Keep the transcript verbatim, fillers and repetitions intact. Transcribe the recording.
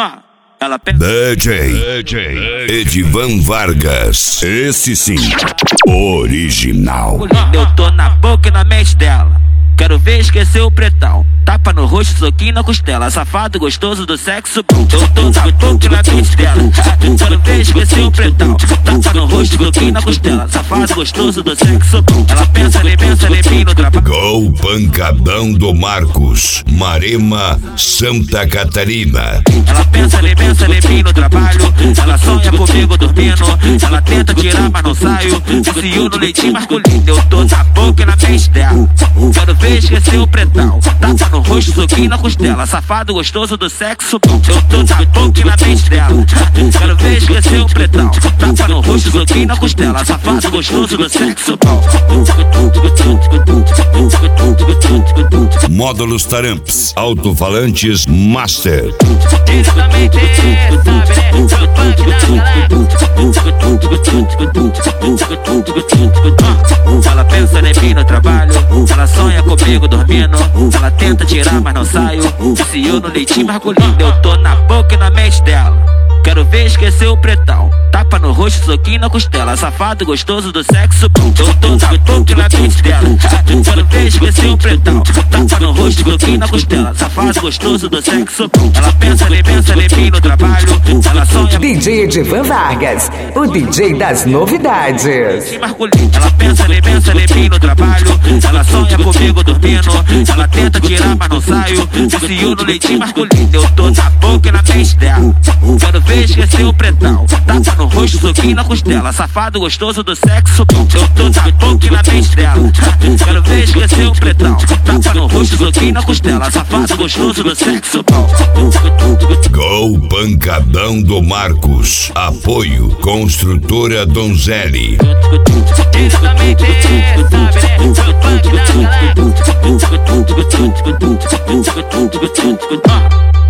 Ah, ela pensa. D J, D J Edivan Vargas, esse sim, original. Eu tô na boca e na mente dela. Quero ver esquecer o pretão. Tapa no rosto, soquinho na costela. Safado gostoso do sexo bom. Eu tô na boca e na mente dela. Quero ver esquecer o pretão. Tapa no rosto, soquinho na costela. Safado gostoso do sexo bom. Ela pensa, nem pensa, nem vem no trabalho. Gol Pancadão do Marcos, Marema, Santa Catarina. Ela pensa, nem pensa, nem vem no trabalho. Ela sonha comigo dormindo. Ela tenta tirar, mas não saio. Vicio no leitinho masculino. Eu tô na boca e na mente dela. Quero ver esquecer o pretão. Tapa no rosto, soquinho na costela. Safado gostoso do sexo bom. Eu tô na boca e na mente dela. Quero ver esquecer o pretão. Tapa no rosto, soquinho na costela. Safado gostoso do sexo bom. Módulos Taramps, alto-falantes Master. Isso também tem, sabe, né? O punk da galera. Ela pensa em mim no trabalho. Ela sonha comigo dormindo. Ela tenta tirar, mas não saio. Vicio no leitinho masculino. Eu tô na boca e na mente dela. Quero ver esquecer o pretão. Tapa no rosto, soquinho na costela. Safado gostoso do sexo bom. Eu tô na boca e na mente dela. Quero ver esquecer o pretão. Tapa no rosto, soquinho na costela. Safado gostoso do sexo bom. Ela pensa, nem pensa, nem vem no trabalho. Ela sonha. D J Edivan Vargas, o D J das novidades. Ela pensa, nem pensa, nem vem no trabalho. Ela sonha comigo dormindo. Ela tenta tirar, mas não saio. Vicio no leitinho masculino. Eu tô na boca e na mente dela. Quero ver esquecer o pretão. Tapa no rosto, soquinho na costela. Safado gostoso do sexo bom. Eu tô na boca e na mente dela. Quero ver esquecer o pretão. Tapa no rosto, soquinho na costela. Safado gostoso do sexo bom. Gol Pancadão do Marcos. Apoio Construtora Donzelli. Isso também tem, sabe, né? O punk da galera.